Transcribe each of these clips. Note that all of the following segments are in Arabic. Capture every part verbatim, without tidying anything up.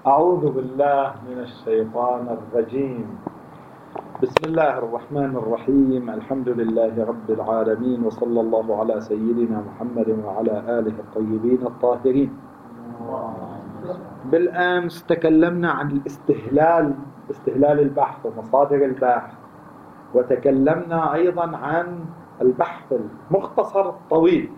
أعوذ بالله من الشيطان الرجيم. بسم الله الرحمن الرحيم. الحمد لله رب العالمين، وصلى الله على سيدنا محمد وعلى آله الطيبين الطاهرين. بالأمس تكلمنا عن الاستهلال، استهلال البحث ومصادر البحث، وتكلمنا أيضا عن البحث المختصر الطويل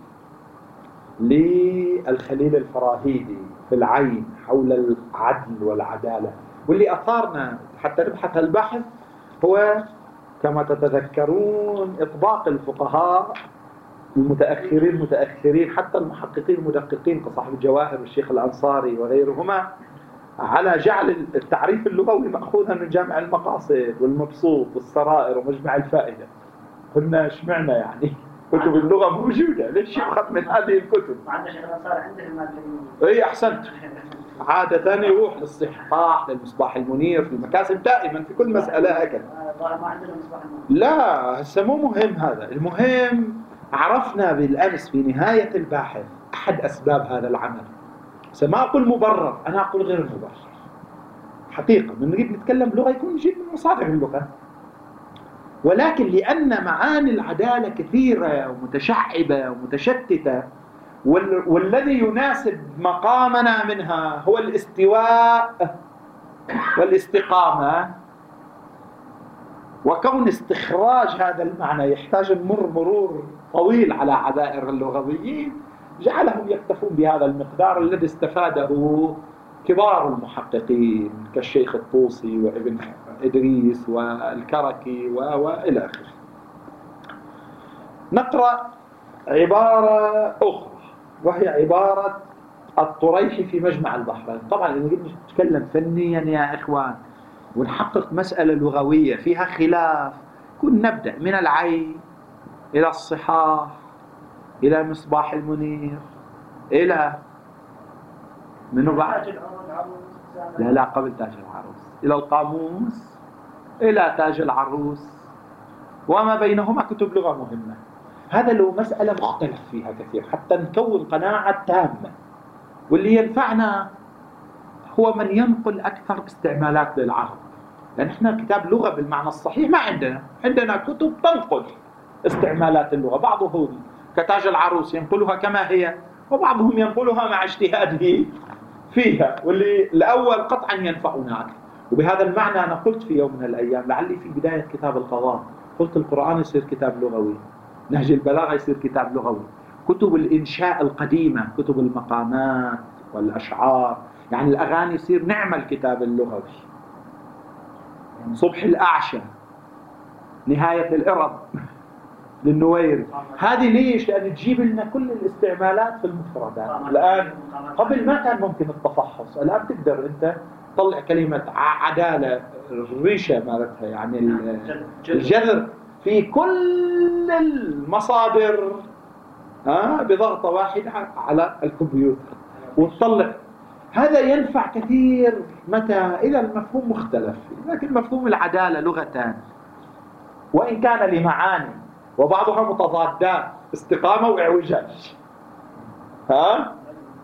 للخليل الفراهيدي في العين حول العدل والعدالة، واللي أثارنا حتى نبحث البحث هو كما تتذكرون إطباق الفقهاء المتأخرين المتأخرين حتى المحققين المدققين كصاحب الجواهر والشيخ الأنصاري وغيرهما على جعل التعريف اللغوي مأخوذا من جامع المقاصد والمبسوط والسرائر ومجمع الفائدة. قلنا اشمعنا يعني كتب اللغة موجودة، ليش يؤخذ من هذه الكتب؟ وعندنا شيخ الأنصاري عنده المادة. اي احسنت. عادة يروح للصحاح للمصباح المنير في المكاسب دائما في كل مسألة هكذا. ما عندنا مصباح المنير. لا هسه مو مهم هذا، المهم عرفنا بالأمس في نهاية الباحث أحد أسباب هذا العمل. ما أقول مبرر، أنا أقول غير مبرر. حقيقة من نريد نتكلم لغة يكون نجيب من مصادر اللغة، ولكن لأن معاني العدالة كثيرة ومتشعبة ومتشتتة، وال... والذي يناسب مقامنا منها هو الاستواء والاستقامة، وكون استخراج هذا المعنى يحتاج نمر مرور طويل على عذائر اللغويين، جعلهم يكتفون بهذا المقدار الذي استفاده كبار المحققين كالشيخ الطوسي وابن إدريس والكركي وإلى آخره. نقرأ عبارة أخرى وهي عبارة الطريحي في مجمع البحرين. طبعا إذا نتكلم فنيا يا إخوان ونحقق مسألة لغوية فيها خلاف، كنا نبدأ من العين إلى الصحاح إلى مصباح المنير إلى منو بعد؟ لا لا قبل تاج العروس، إلى القاموس إلى تاج العروس، وما بينهما كتب لغة مهمة. هذا له مسألة مختلف فيها كثير حتى نكون قناعة تامة، واللي ينفعنا هو من ينقل أكثر استعمالات للعرب، لأن احنا كتاب لغة بالمعنى الصحيح ما عندنا، عندنا كتب تنقل استعمالات اللغة، بعضهم كتاج العروس ينقلها كما هي، وبعضهم ينقلها مع اجتهاده فيها، واللي الأول قطعا ينفعنا أكثر. وبهذا المعنى أنا قلت في يوم من الأيام لعلي في بداية كتاب القضاء، قلت القرآن يصير كتاب لغوي، نهج البلاغة يصير كتاب لغوي، كتب الإنشاء القديمة كتب المقامات والأشعار يعني الأغاني يصير نعمل كتاب اللغوي، صبح الأعشى، نهاية الإرب للنوير. هذه ليش؟ لأن تجيب لنا كل الاستعمالات في المفردات. الآن قبل ما كان ممكن التفحص، الآن تقدر أنت تطلع كلمة عدالة الريشة مالتها يعني الجذر في كل المصادر ها بضغطة واحدة على الكمبيوتر وتطلع. هذا ينفع كثير متى؟ إذا المفهوم مختلف، لكن مفهوم العدالة لغتان وإن كان لمعاني وبعضها متضادات، استقامة واعوجاج، ها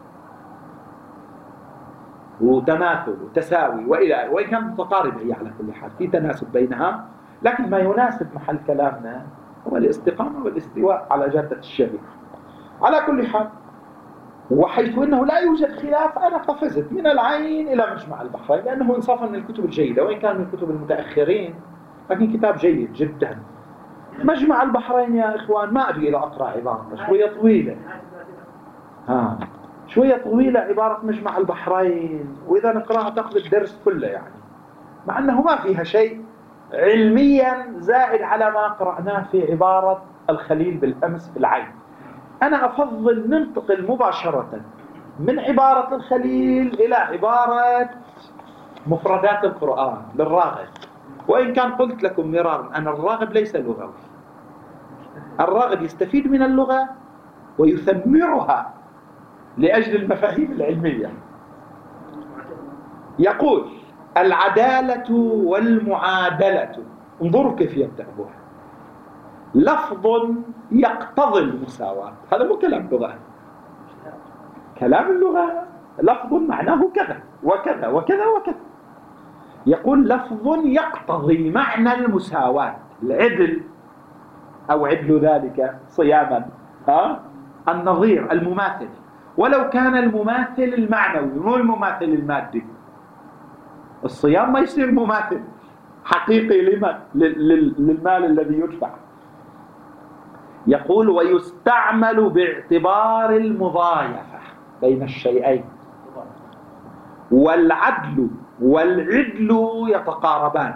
وتماثل وتساوي وإلى، وإن كانت متقاربة هي على كل حال في تناسب بينها، لكن ما يناسب محل كلامنا هو الاستقامة والاستواء على جادة الشريعة. على كل حال، وحيث أنه لا يوجد خلاف أنا قفزت من العين إلى مجمع البحرين، لأنه إنصافا من الكتب الجيدة وإن كان من الكتب المتأخرين، لكن كتاب جيد جدا. مجمع البحرين يا إخوان ما أبي إلى أقرأ عبارة شوية طويلة، ها شوية طويلة عبارة مجمع البحرين، وإذا نقرأها تأخذ الدرس كله يعني، مع أنه ما فيها شيء علميا زائد على ما قرأناه في عبارة الخليل بالأمس في العين. أنا أفضل ننتقل مباشرة من عبارة الخليل إلى عبارة مفردات القرآن للراغب، وإن كان قلت لكم مرارا أن الراغب ليس لغوي، الراغب يستفيد من اللغة ويثمرها لأجل المفاهيم العلمية. يقول العدالة والمعادلة، انظروا كيف يبدأها، لفظ يقتضي المساواة. هذا مو كلام لغة، كلام اللغة لفظ معناه كذا وكذا وكذا وكذا. يقول لفظ يقتضي معنى المساواة، العدل أو عدل ذلك صياما، ها؟ النظير المماثل، ولو كان المماثل المعنوي مو المماثل المادي. الصيام ما يصير مماثل حقيقي لمن؟ للمال الذي يدفع. يقول ويستعمل باعتبار المضايفة بين الشيئين، والعدل والعدل يتقاربان،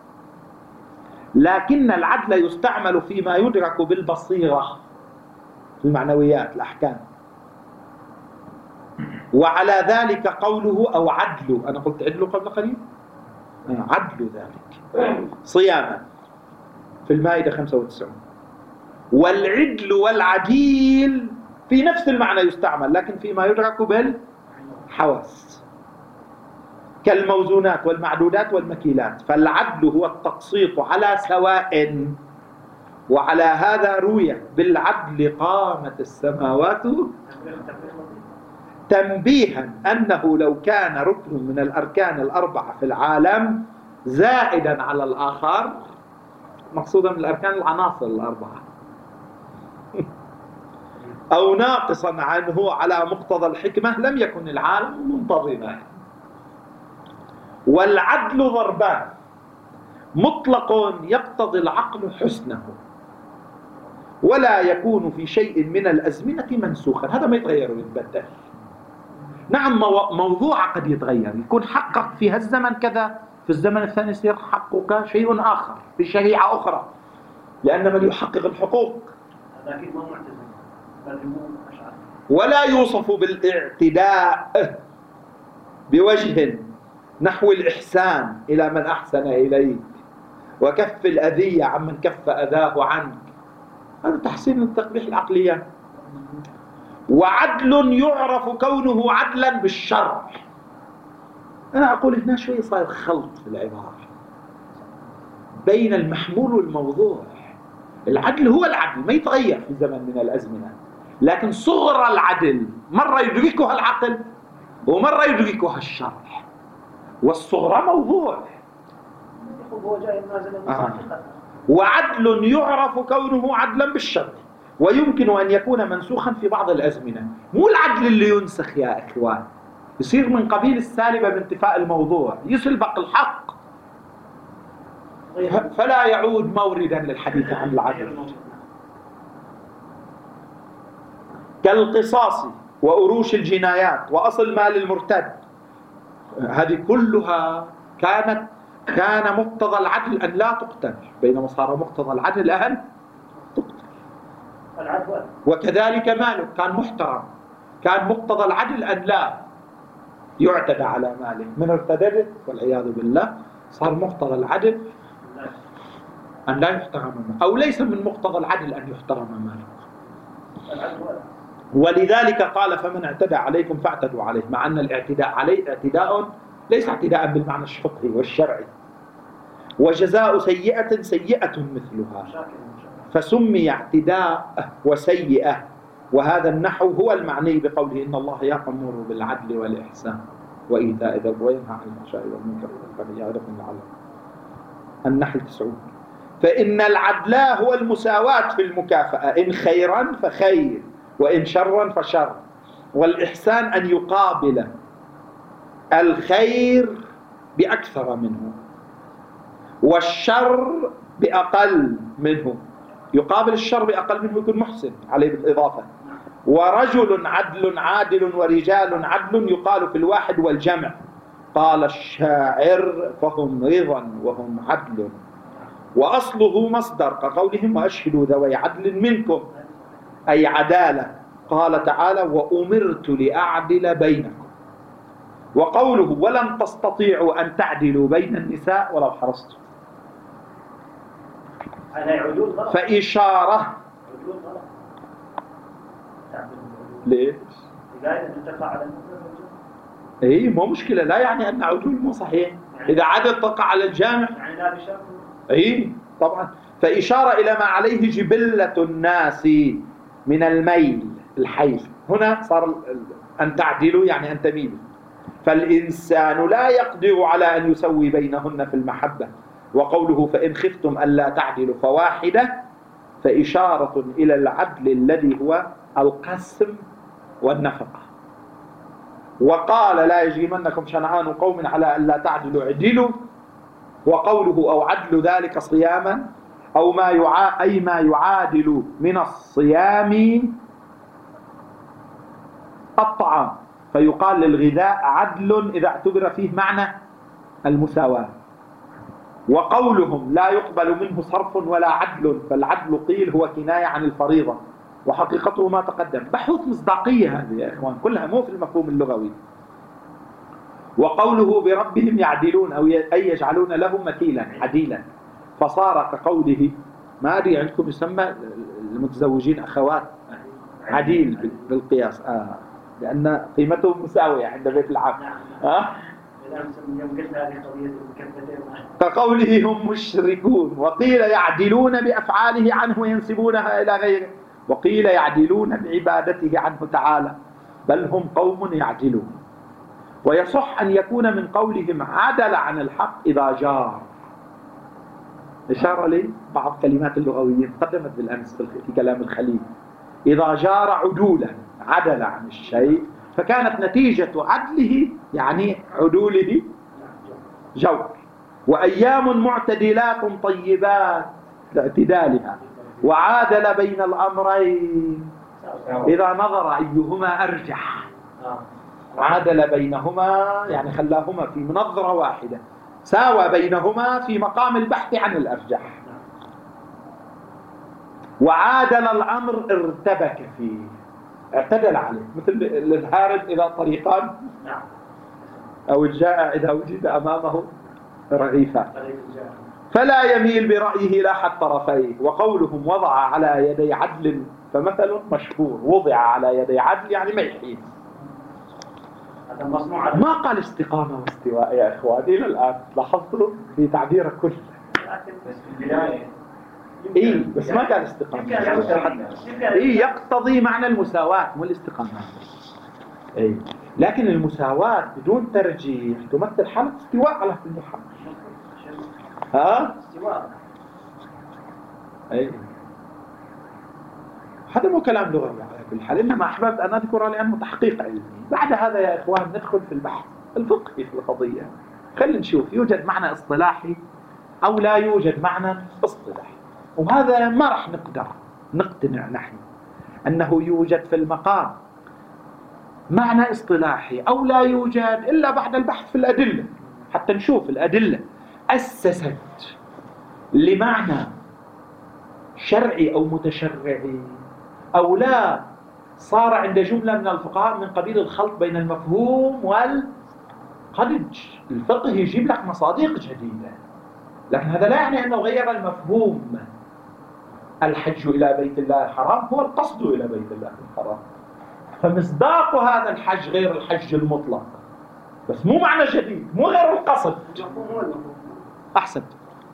لكن العدل يستعمل فيما يدرك بالبصيرة في المعنويات الأحكام. وعلى ذلك قوله أو عدل، أنا قلت عدل قبل قليل، عدل ذلك صياما في المائدة خمسة وتسعين. والعدل والعديل في نفس المعنى يستعمل، لكن فيما يدرك بالحواس كالموزونات والمعدودات والمكيلات. فالعدل هو التقسيط على سواء، وعلى هذا روي بالعدل قامت السماوات، تنبيها أنه لو كان ركن من الأركان الأربعة في العالم زائدا على الآخر، مقصودا من الأركان العناصر الأربعة، أو ناقصا عنه على مقتضى الحكمة، لم يكن العالم منتظما. والعدل ضربان، مطلق يقتضي العقل حسنه، ولا يكون في شيء من الأزمنة منسوخا، هذا ما يتغير ويتبدل. نعم موضوع قد يتغير، يكون حقك في هالزمن كذا، في الزمن الثاني يصير حقك شيء آخر في شريعة أخرى، لأن من يحقق الحقوق هذا أكيد ما معتزل بل هو أشعري. ولا يوصف بالاعتداء بوجه نحو الإحسان إلى من أحسن إليك وكف الأذية عمن كف أذاه عنك، هذا تحسين من تقبيح العقلية. وعدل يعرف كونه عدلا بالشرع. أنا أقول هنا شوي صار خلط في العبارة بين المحمول والموضوع. العدل هو العدل، ما يتغير في زمن من الأزمنة، لكن صغر العدل مرة يدركها العقل ومرة يدركها الشرع، والصغرى موضوع. هو جاي نازل آه. وعدل يعرف كونه عدلا بالشرع، ويمكن أن يكون منسوخا في بعض الأزمنة. مو العدل اللي ينسخ يا إخوان، يصير من قبيل السالبة بانتفاء الموضوع، يسلبق الحق فلا يعود موردا للحديث عن العدل. كالقصاص وأروش الجنايات وأصل مال المرتد، هذه كلها كانت كان مقتضى العدل أن لا تقتل، بينما صار مقتضى العدل أن تقتل. وكذلك ماله كان محترم، كان مقتضى العدل أن لا يعتدى على ماله. من ارتدد والعياذ بالله صار مقتضى العدل أن لا يحترم ماله، أو ليس من مقتضى العدل أن يحترم ماله. ولذلك قال فمن اعتدى عليكم فاعتدوا عليه، مع أن الاعتداء عليه اعتداء ليس اعتداء بالمعنى الفقهي والشرعي. وجزاء سيئة سيئة مثلها، فسمي اعتداء وسيئة. وهذا النحو هو المعني بقوله إن الله يأمر بالعدل والإحسان وإيتاء ذي القربى وينهى عن الفحشاء والمنكر والبغي يعظكم لعلكم. النحل تسعون. فإن العدل هو المساواة في المكافأة، إن خيرا فخير وإن شرا فشر. والإحسان أن يقابل الخير بأكثر منه والشر بأقل منه. يقابل الشر بأقل منه يكون محسن عليه بالإضافة. ورجل عدل عادل ورجال عدل يقال في الواحد والجمع. قال الشاعر فهم رضا وهم عدل، وأصله مصدر كقولهم وأشهدوا ذوي عدل منكم، أي عدالة. قال تعالى وأمرت لأعدل بينكم. وقوله ولن تستطيعوا أن تعدلوا بين النساء ولو حرصتم، فإشارة. ليش؟ اي مو مشكلة، لا يعني أن عدول مو صحيح. إذا عدل تقع على الجامع اي طبعا. فإشارة إلى ما عليه جبلة الناس من الميل الحيث هنا صار أن تعدلوا يعني أن تميلوا. فالإنسان لا يقدر على أن يسوي بينهن في المحبة. وقوله فإن خفتم ألا تعدلوا فواحدة فإشارة إلى العدل الذي هو القسم والنفقة. وقال لا يجرمنكم شنعان قوم على ألا تعدلوا اعدلوا. وقوله أو عدل ذلك صياما أو ما يعا أي ما يعادل من الصيام الطعام، فيقال للغذاء عدل إذا اعتبر فيه معنى المساواة. وقولهم لا يقبل منه صرف ولا عدل، فالعدل قيل هو كناية عن الفريضة وحقيقته ما تقدم. بحوث مصداقية هذه يا إخوان، كلها مو في المفهوم اللغوي. وقوله بربهم يعدلون أو أي يجعلون له مثيلا عديلا، فصار كقوله ما أدري عندكم يسمى المتزوجين أخوات عديل بالقياس، آه لأن قيمتهم مساوية عند بيت العقل. آه كقوله هم مشركون. وقيل يعدلون بأفعاله عنه وينسبونها إلى غيره، وقيل يعدلون بعبادته عنه تعالى، بل هم قوم يعدلون. ويصح أن يكون من قولهم عدل عن الحق إذا جار. إشارة لي بعض كلمات اللغويين قدمت بالأمس في كلام الخليل. إذا جار عدولا عدل عن الشيء، فكانت نتيجة عدله يعني عدوله جور. وأيام معتدلات طيبات لاعتدالها، وعادل بين الأمرين إذا نظر أيهما أرجح. عادل بينهما يعني خلاهما في منظرة واحدة، ساوى بينهما في مقام البحث عن الأرجح. وعادل الأمر ارتبك فيه، اعتدل عليه، مثل الهارب إذا طريقان أو الجائع إذا وجد أمامه رغيفان، فلا يميل برأيه لا حد طرفيه. وقولهم وضع على يدي عدل فمثل مشهور، وضع على يدي عدل يعني ما يحيد. ما قال استقامة واستواء يا إخواني إلى الآن، لاحظتوا في تعبيره كله إيه بس ما قال استقامة. إيه يقتضي معنى المساواة مو الاستقامة. إيه لكن المساواة بدون ترجيح تمثل حالة استواء على كل حال. ها؟ إيه هذا مو كلام لغوي على كل حال، إنما أحببت أن أذكره لأنه تحقيق علمي. بعد هذا يا إخوان ندخل في البحث الفقهي في القضية. خلينا نشوف يوجد معنى اصطلاحي أو لا يوجد معنى اصطلاحي، وهذا ما راح نقدر نقتنع نحن أنه يوجد في المقام معنى اصطلاحي أو لا يوجد إلا بعد البحث في الأدلة، حتى نشوف الأدلة أسست لمعنى شرعي أو متشرعي أو لا، صار عند جملة من الفقهاء من قبيل الخلط بين المفهوم والقدج. الفقه يجيب لك مصادق جديدة، لكن هذا لا يعني أنه غير المفهوم. الحج إلى بيت الله الحرام هو القصد إلى بيت الله الحرام، فمصداق هذا الحج غير الحج المطلق، بس مو معنى جديد، مو غير القصد. أحسن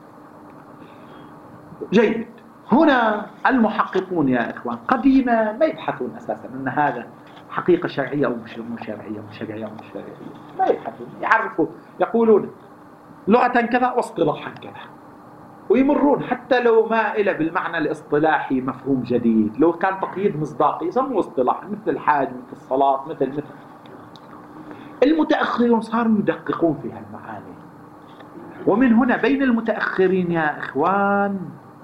جيد. هنا المحققون يا إخوان قديما ما يبحثون أساسا أن هذا حقيقة شرعية أو مش شرعية مش شرعية أو مش شرعية، ما يبحثون، يعرفوا يقولون لغة كذا واصطلاحا كذا، ويمرون حتى لو مائلة بالمعنى الاصطلاحي مفهوم جديد، لو كان تقييد مصداقي يسموه اصطلاح، مثل الحاج مثل الصلاة مثل مثل. المتأخرون صاروا يدققون في هالمعاني، ومن هنا بين المتأخرين يا إخوان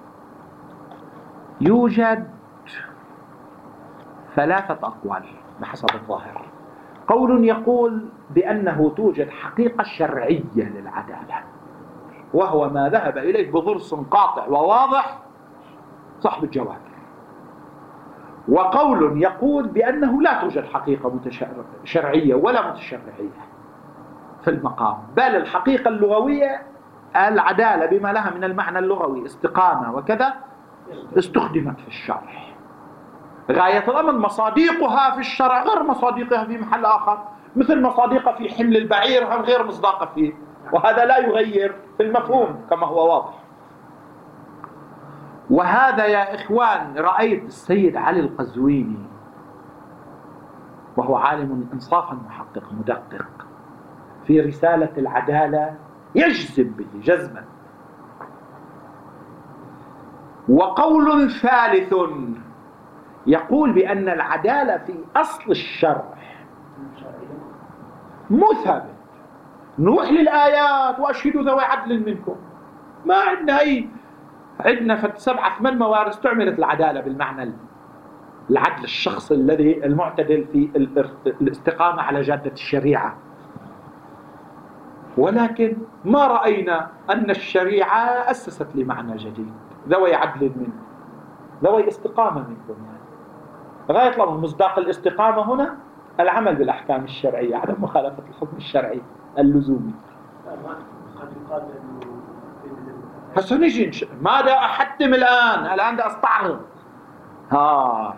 يوجد ثلاثة أقوال بحسب الظاهر. قول يقول بأنه توجد حقيقة شرعية للعدالة، وهو ما ذهب إليه بضرس قاطع وواضح صاحب الجواهر. وقول يقول بأنه لا توجد حقيقة شرعية ولا متشرعية في المقام، بل الحقيقة اللغوية العدالة بما لها من المعنى اللغوي استقامة وكذا استخدمت في الشرع. غاية الأمر مصادقها في الشرع غير مصادقها في محل آخر، مثل مصادقها في حمل البعير هم غير مصداقة فيه، وهذا لا يغير في المفهوم كما هو واضح. وهذا يا إخوان رأيت السيد علي القزويني وهو عالم إنصافا محقق مدقق في رسالة العدالة يجزم به جزما. وقول ثالث يقول بأن العدالة في أصل الشرع مو ثابت. نروح للآيات وأشهدوا ذوي عدل منكم، ما عندنا أي، عندنا في سبعة ثمان موارد استعملت العدالة بالمعنى العدل الشخص الذي المعتدل في الاستقامة على جادة الشريعة، ولكن ما رأينا أن الشريعة أسست لمعنى جديد، ذوي عدل منكم، ذوي استقامة منكم. يعني غاية لما مصداق الاستقامة هنا العمل بالأحكام الشرعية، عدم مخالفة الحكم الشرعي اللزومي. هسه نجي نش... ماذا أحتم الآن؟ الآن دا أستعرض. ها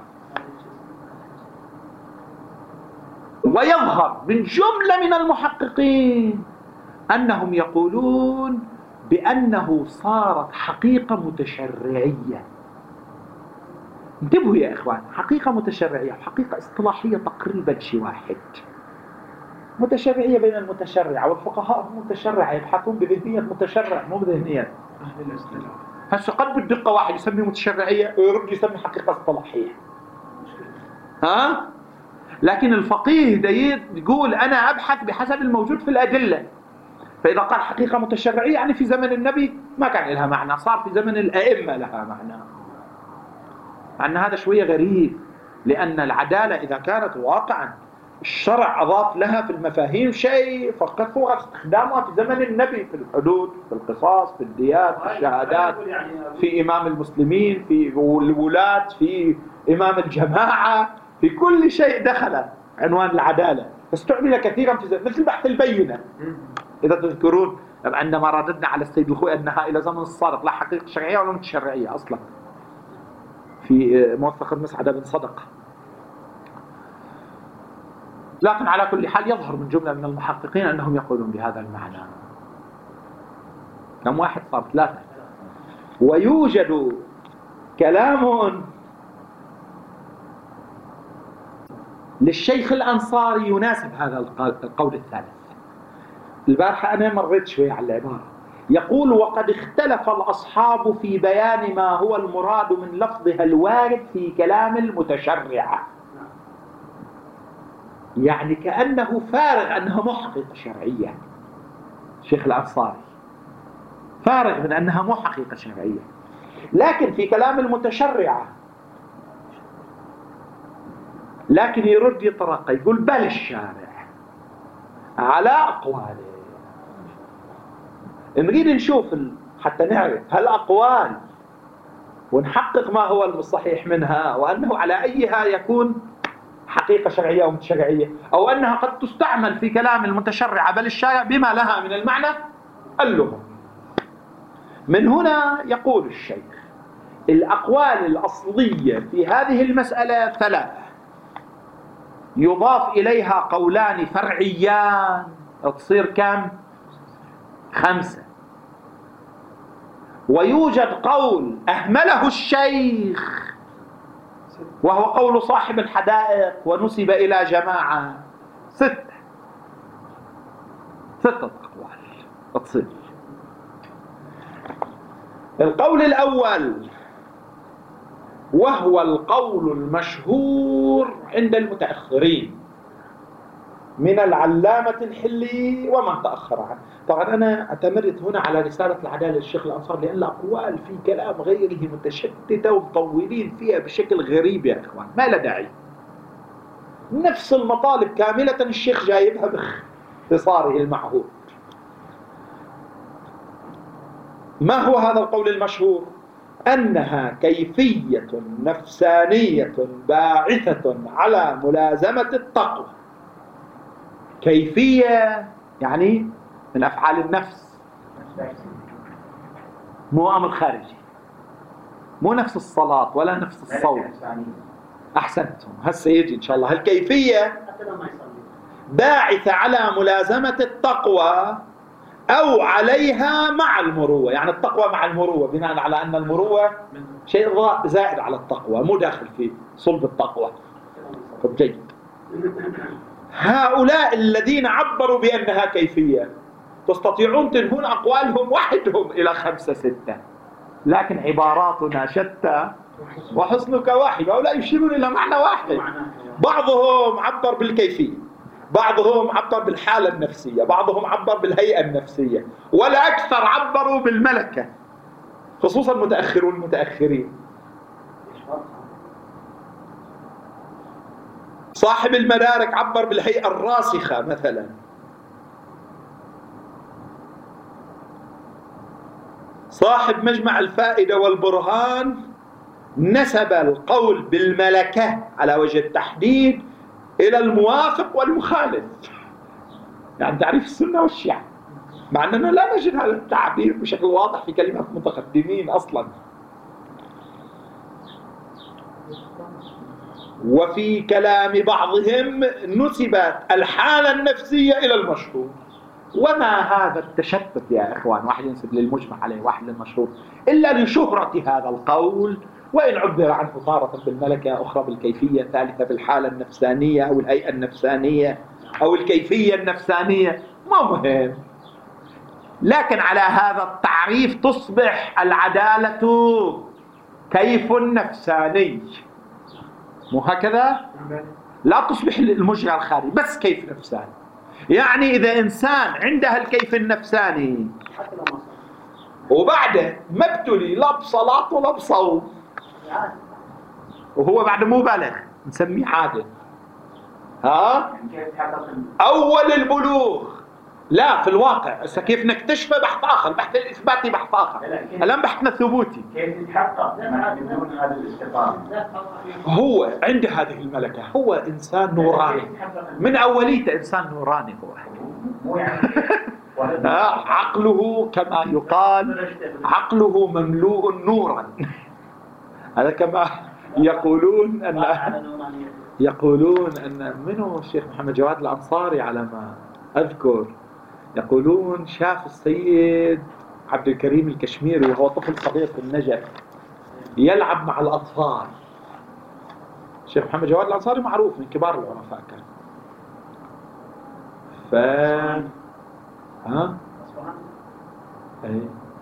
ويظهر من جملة من المحققين أنهم يقولون بأنه صارت حقيقة متشرعية. انتبهوا يا إخوان، حقيقة متشرعية وحقيقة اصطلاحية تقريبا شيء واحد. متشرعية بين المتشرع، والفقهاء هم متشرع يبحثون بذهنية متشرع مو بذهنية أهل الاصطلاح. هسه قد بالدقة واحد يسمي متشرعية ويرد يسمي حقيقة اصطلاحية. ها؟ لكن الفقيه داير يقول أنا أبحث بحسب الموجود في الأدلة. فإذا قال حقيقة متشرعية يعني في زمن النبي ما كان لها معنى، صار في زمن الأئمة لها معنى. أن هذا شوية غريب، لأن العدالة إذا كانت واقعا الشرع أضاف لها في المفاهيم شيء، فكثر استخدامها في زمن النبي في الحدود، في القصاص، في الديات، في الشهادات، في إمام المسلمين، في الولاة، في إمام الجماعة، في كل شيء دخل عنوان العدالة. استعمل كثيرا في زمن، مثل بحث البينة إذا تذكرون عندما رددنا على السيد الخوي أنها إلى زمن الصادق لا حقيقة شرعية ولا متشرعية أصلا في موثق مسعد بن صدقة. لكن على كل حال يظهر من جملة من المحققين أنهم يقولون بهذا المعنى. كم واحد صار؟ ثلاثة. ويوجد كلام للشيخ الأنصاري يناسب هذا القول الثالث. البارحة أنا مريت شوي على العبارة. يقول وقد اختلف الأصحاب في بيان ما هو المراد من لفظها الوارد في كلام المتشرعة. يعني كأنه فارغ أنها مو حقيقة شرعية. الشيخ الأنصاري فارغ من أنها مو حقيقة شرعية، لكن في كلام المتشرعة لكن يرد يطرق يقول بل الشارع على أقواله. نريد نشوف حتى نعرف هل أقوال ونحقق ما هو الصحيح منها، وأنه على أيها يكون حقيقة شرعية أو متشرعية، أو أنها قد تستعمل في كلام المتشرع بل الشارع بما لها من المعنى اللغوي. من هنا يقول الشيخ الأقوال الأصلية في هذه المسألة ثلاثة، يضاف إليها قولان فرعيان تصير كم؟ خمسة. ويوجد قول أهمله الشيخ وهو قول صاحب الحدائق ونسب إلى جماعة، ستة. ستة أقوال تصير. القول الأول وهو القول المشهور عند المتأخرين من العلامة الحلي ومن تأخر عنه. طبعا أنا اعتمدت هنا على رسالة العدالة للشيخ الأنصاري لأن الأقوال في كلام غيره متشتتة ومطولين فيها بشكل غريب يا إخوان، ما له داعي. نفس المطالب كاملة الشيخ جايبها باختصاره المعهود. ما هو هذا القول المشهور؟ أنها كيفية نفسانية باعثة على ملازمة التقوى. كيفية يعني من أفعال النفس، مو أمر خارجي، مو نفس الصلاة ولا نفس الصوم. أحسنتم، هسه يجي إن شاء الله. الكيفية باعثة على ملازمة التقوى أو عليها مع المروة، يعني التقوى مع المروة، بناء على أن المروة شيء زائد على التقوى، مو داخل في صلب التقوى. طب جيد. هؤلاء الذين عبروا بأنها كيفية تستطيعون تنهون أقوالهم وحدهم إلى خمسة ستة، لكن عباراتنا شتى وحصنك واحد. هؤلاء يشيرون إلى معنى واحد. بعضهم عبر بالكيفية، بعضهم عبر بالحالة النفسية، بعضهم عبر بالهيئة النفسية، والأكثر عبروا بالملكة، خصوصا المتأخرون المتأخرين. صاحب المدارك عبر بالهيئة الراسخة مثلا. صاحب مجمع الفائدة والبرهان نسب القول بالملكة على وجه التحديد إلى الموافق والمخالف، يعني تعريف السنة والشيعة، مع أننا لا نجد هذا التعبير بشكل واضح في كلمة متقدمين أصلا. وفي كلام بعضهم نسبت الحالة النفسية إلى المشهور. وما هذا التشتت يا إخوان، واحد ينسب للمجمع عليه واحد للمشهور، إلا لشهرة هذا القول، وإن عبر عنه تارة بالملكة، أخرى بالكيفية، ثالثة بالحالة النفسانية أو الهيئة النفسانية أو الكيفية النفسانية، ما مهم. لكن على هذا التعريف تصبح العدالة كيف نفساني، مو هكذا؟ لا تصبح المجرى الخارجي بس كيف نفساني. يعني إذا إنسان عنده الكيف النفساني وبعده ما ابتلي لا بصلاة ولا بصوم، وهو بعد مو بالغ، نسميه عادل. ها؟ أول البلوغ. لا، في الواقع هسه كيف نكتشفه بحث آخر، البحث الإثباتي بحث آخر، الآن بحثنا الثبوتي. كيف يتحقق بدون هذا الاستقامة؟ هو عنده هذه الملكة، هو إنسان نوراني من أوليته، إنسان نوراني هو. مو يعني عقله كما يقال عقله مملوء نورا. هذا كما يقولون أن يقولون أن منه الشيخ محمد جواد الأنصاري على ما أذكر، يقولون شاف السيد عبد الكريم الكشميري وهو طفل صغير في النجف يلعب مع الأطفال. الشيخ محمد جواد الأنصاري معروف من كبار العرفاء كان. ف ها أي.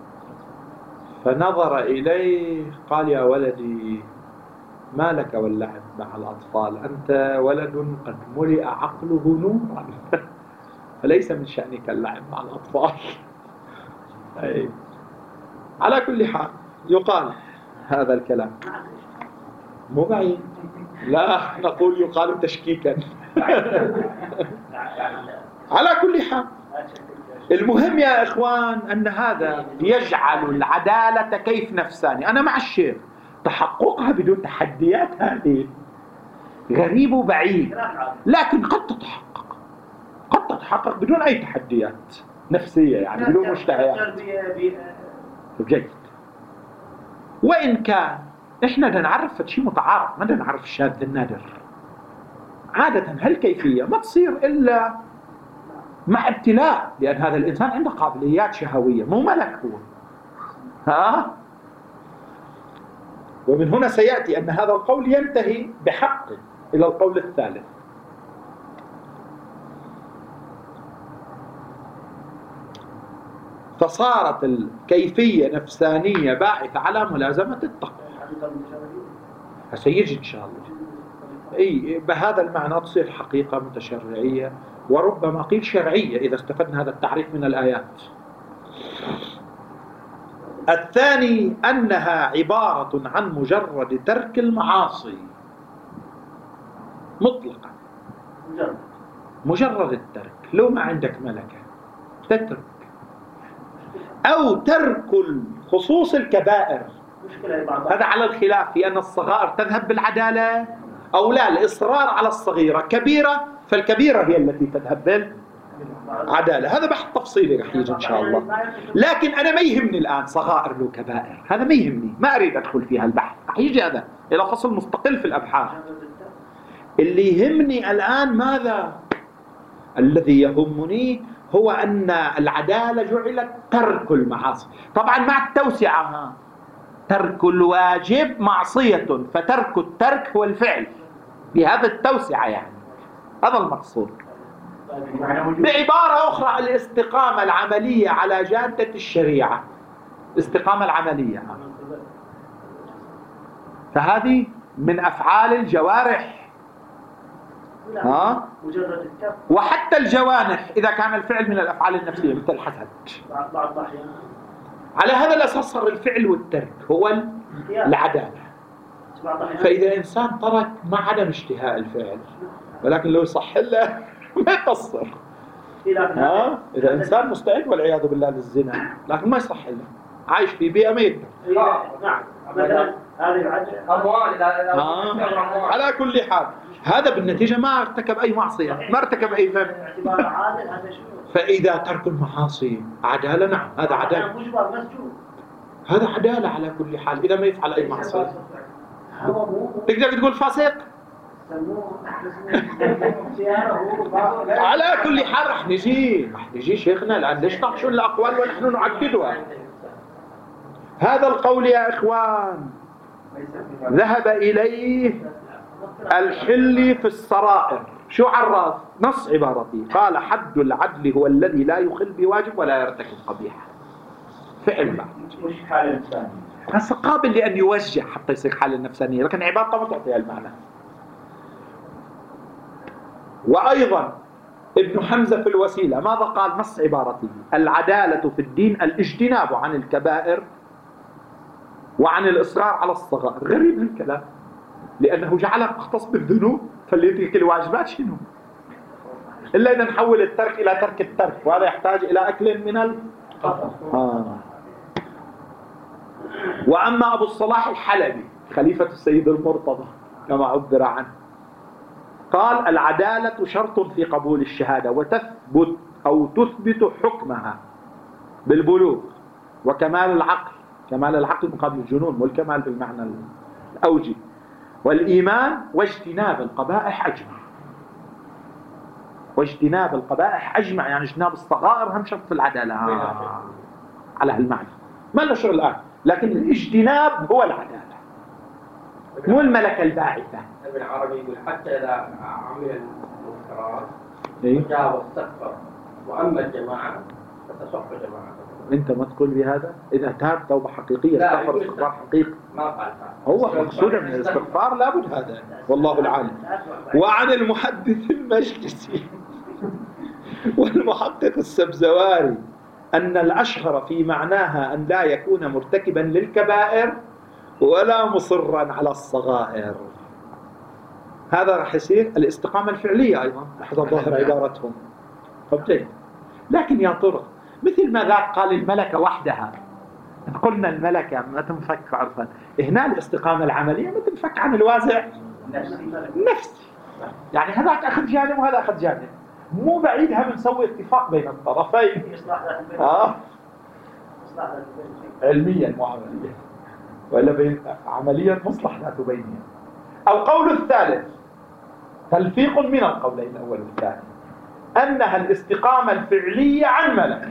فنظر إليه قال: يا ولدي ما لك واللعب مع الأطفال، أنت ولد قد ملئ عقله نورا فليس من شأنك اللعب مع الأطفال. أي. على كل حال يقال هذا الكلام مو بعيد، لا نقول يقال تشكيكا. على كل حال المهم يا إخوان أن هذا يجعل العدالة كيف نفساني. أنا مع الشيخ، تحققها بدون تحديات هذه غريب وبعيد، لكن قد تتحقق، قد تتحقق بدون أي تحديات نفسية، يعني بدون مشتهيات. جيد. وإن كان إحنا بدنا نعرف شيء متعارف، ما بدنا نعرف الشاذ النادر. عادة هالكيفية ما تصير إلا مع ابتلاء، لأن هذا الإنسان عنده قابليات شهوية، مو ملك هو. ها؟ ومن هنا سيأتي أن هذا القول ينتهي بحق إلى القول الثالث. فصارت الكيفية نفسانية باعثة على ملازمة التقوى. سيجي إن شاء الله. أي بهذا المعنى تصير حقيقة متشرعية، وربما قيل شرعية إذا استفدنا هذا التعريف من الآيات. الثاني أنها عبارة عن مجرد ترك المعاصي مطلقا، مجرد الترك. لو ما عندك ملكة تترك، أو ترك خصوص الكبائر. هذا على الخلاف في أن الصغائر تذهب بالعدالة أو لا. الإصرار على الصغيرة كبيرة، فالكبيرة هي التي تذهب بالعدالة. هذا بحث تفصيلي رح يجي إن شاء الله. لكن أنا ما يهمني الآن صغائر لو كبائر، هذا ما يهمني، ما أريد أدخل في هالبحث، رح يجي هذا إلى فصل مستقل في الأبحاث. اللي يهمني الآن ماذا؟ الذي يهمني هو أن العدالة جعلت ترك المعاصي، طبعا مع التوسعة. ترك الواجب معصية، فترك الترك هو الفعل بهذا التوسعة يعني. هذا المقصود. بعبارة أخرى الاستقامة العملية على جادة الشريعة، الاستقامة العملية، فهذه من أفعال الجوارح. ها؟ وحتى الجوانح إذا كان الفعل من الأفعال النفسية مثل الحسد. على هذا الأساس صار الفعل والترك هو العدالة. فإذا إنسان ترك مع عدم اشتهاء الفعل، ولكن لو يصح له ما يقصر. ها؟ إذا إنسان مستعد والعياذ بالله للزنا لكن ما يصح له، عايش في بيئة ميتة. نعم. مثلا هذه أموال. على كل حال هذا بالنتيجة ما ارتكب أي معصية، ما ارتكب أي ذنب. فإذا ترك المعاصي عدالة، نعم هذا عدالة، هذا عدالة على كل حال. إذا ما يفعل أي معصية تقدر تقول فاسق. على كل حال رح نجي رح نجي شيخنا الآن ليش نحشون الأقوال ونحن نعددها. هذا القول يا إخوان ذهب إليه الحلي في السرائر. شو عرف؟ نص عبارتي قال حد العدل هو الذي لا يخل بواجب ولا يرتكب قبيحة. فعل بعد مش حالة إنسانية، هسه قابل لأن يوجه حتى يصير حالة نفسانية، لكن عبارته ما تعطيها المعنى. وأيضا ابن حمزة في الوسيلة ماذا قال؟ نص عبارته العدالة في الدين الاجتناب عن الكبائر وعن الإصرار على الصغائر. غريب الكلام، لأنه جعلك مختص بالذنوب، فاللي يترك الواجبات شنو؟ إلا إذا نحول الترك إلى ترك الترك، وهذا يحتاج إلى أكل من القطر. آه. وأما أبو الصلاح الحلبي خليفة السيد المرتضى كما عبر عنه قال العدالة شرط في قبول الشهادة وتثبت أو تثبت حكمها بالبلوغ وكمال العقل، كمال العقل مقابل الجنون والكمال بالمعنى الأوجي، والإيمان واجتناب القبائح أجمع. واجتناب القبائح أجمع يعني اجتناب الصغائر هم شرط في العدالة. آه. على هالمعنى ما نشر الآن، لكن الاجتناب هو العدالة مو الملكة الباعثة. ابن عربي يقول حتى إذا عمل المنكرات إيه؟ وجاء واستغفر وأما الجماعة فتصح جماعة. أنت ما تقول بهذا؟ إذا تاب توبة حقيقية استغفر استغفار حقيقي ما قال هو مقصود من الاستغفار لابد هذا، والله العالم. وعن المحدث المجلسي والمحقق السبزواري أن الأشهر في معناها أن لا يكون مرتكبا للكبائر ولا مصرا على الصغائر. هذا راح يصير الاستقامة الفعلية أيضا حسب ظاهر عبارتهم. فبجيد. لكن يا ترى مثل ما ذاك قال الملكة وحدها، قلنا الملكة ما تنفك عرفا، هنا الاستقامة العملية ما تنفك عن الوازع نفسي. يعني هذاك أخذ جانب وهذا أخذ جانب، مو بعيدها بنسوي اتفاق بين الطرفين. آه. علميا وعمليا، ولا بين عمليا مصلح ذات بينهم. القول الثالث تلفيق من القولين الأول والثاني أنها الاستقامة الفعلية عن ملكة،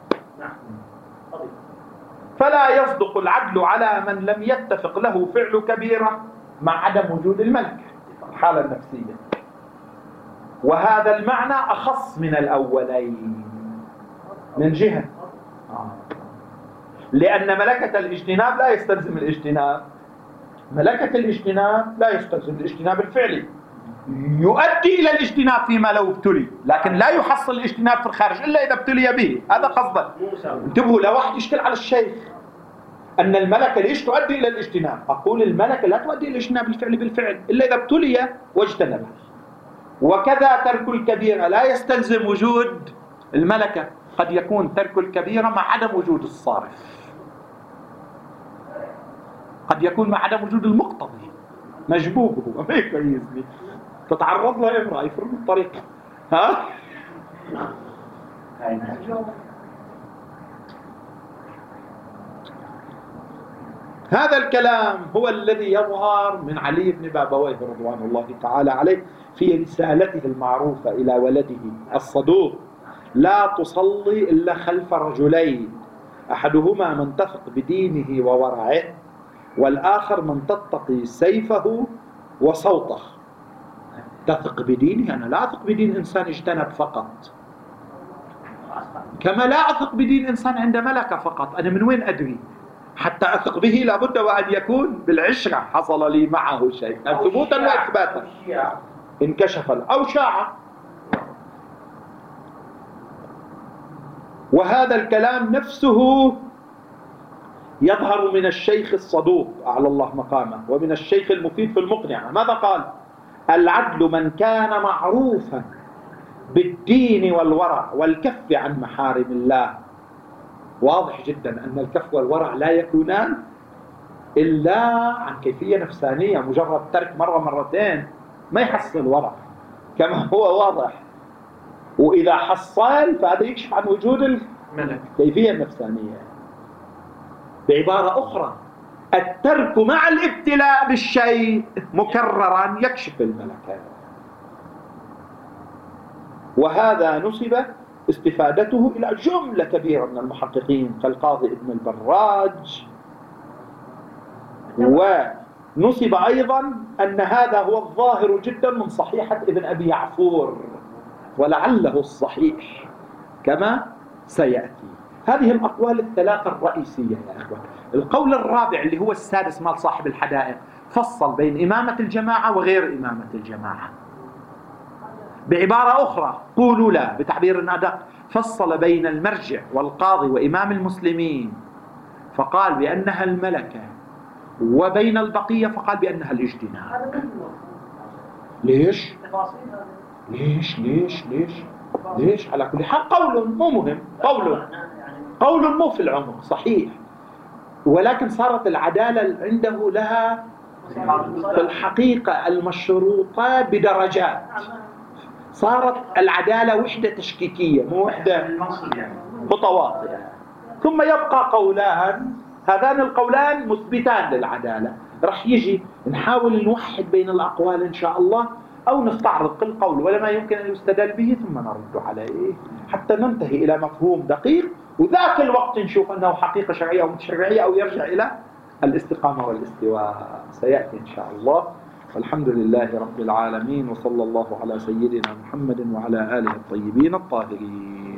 فلا يصدق العدل على من لم يتفق له فعل كبيرة مع عدم وجود الملكة الحالة النفسية. وهذا المعنى أخص من الأولين من جهة آه. لأن ملكة الاجتناب لا يستلزم الاجتناب، ملكة الاجتناب لا يستلزم الاجتناب الفعلي، يؤدي إلى الاجتناب فيما لو ابتلي، لكن لا يحصل الاجتناب في الخارج إلا إذا ابتلي به. هذا قصده. انتبهوا، لا واحد يشكل على الشيخ أن الملكة ليش تؤدي إلى الاجتناب. أقول الملكة لا تؤدي إلى الاجتناب الفعلي بالفعل إلا إذا ابتلي واجتنب. وكذا ترك الكبيرة لا يستلزم وجود الملكة، قد يكون ترك الكبيرة مع عدم وجود الصارف، قد يكون مع عدم وجود المقتضي، مجبوب هو ما يكويزني، تتعرض له امرأة يفرق الطريق. ها؟ هذا الكلام هو الذي يظهر من علي بن بابويه رضوان الله تعالى عليه في رسالته المعروفة إلى ولده الصدوق: لا تصلي إلا خلف رجلين، أحدهما من تثق بدينه وورعه، والآخر من تتقي سيفه وصوته. تثق بدينه؟ أنا لا أثق بدين إنسان اجتنب فقط، كما لا أثق بدين إنسان عند ملكة فقط. أنا من وين أدري؟ حتى أثق به لابد وأن يكون بالعشرة حصل لي معه شيء، ثبوتا وإثباتا. انكشف أو شاع. وهذا الكلام نفسه يظهر من الشيخ الصدوق أعلى الله مقامه، ومن الشيخ المفيد في المقنعة. ماذا قال؟ العدل من كان معروفا بالدين والورع والكف عن محارم الله. واضح جدا أن الكف والورع لا يكونان إلا عن كيفية نفسانية. مجرد ترك مرة مرتين ما يحصل ورع كما هو واضح، وإذا حصل فهذا يكشف عن وجود الملك كيفية النفسانية. بعبارة أخرى، الترك مع الابتلاء بالشيء مكررا يكشف الملكة. وهذا نسب استفادته إلى جملة كبيرة من المحققين كالقاضي ابن البراج، ونسب أيضا أن هذا هو الظاهر جدا من صحيحة ابن أبي يعفور، ولعله الصحيح كما سيأتي. هذه الأقوال الثلاثة الرئيسية يا أخوة. القول الرابع اللي هو السادس مال صاحب الحدائق فصل بين إمامة الجماعة وغير إمامة الجماعة. بعبارة أخرى قولوا لا بتعبير أدق، فصل بين المرجع والقاضي وإمام المسلمين فقال بأنها الملكة، وبين البقية فقال بأنها الاجتناب. ليش؟ ليش ليش ليش ليش على كل حال قول مو مهم، قول قول مو في العمق صحيح، ولكن صارت العدالة عنده لها في الحقيقة المشروطة بدرجات. صارت العدالة وحدة تشكيكية مو وحدة متواطئة. ثم يبقى قولان، هذان القولان مثبتان للعدالة. رح يجي نحاول نوحد بين الأقوال إن شاء الله، أو نستعرض كل قول ولا ما يمكن أن يستدل به ثم نرد عليه حتى ننتهي إلى مفهوم دقيق، وذاك الوقت نشوف أنه حقيقة شرعية أو متشرعية أو يرجع إلى الاستقامة والاستواء. سيأتي إن شاء الله. والحمد لله رب العالمين، وصلى الله على سيدنا محمد وعلى آله الطيبين الطاهرين.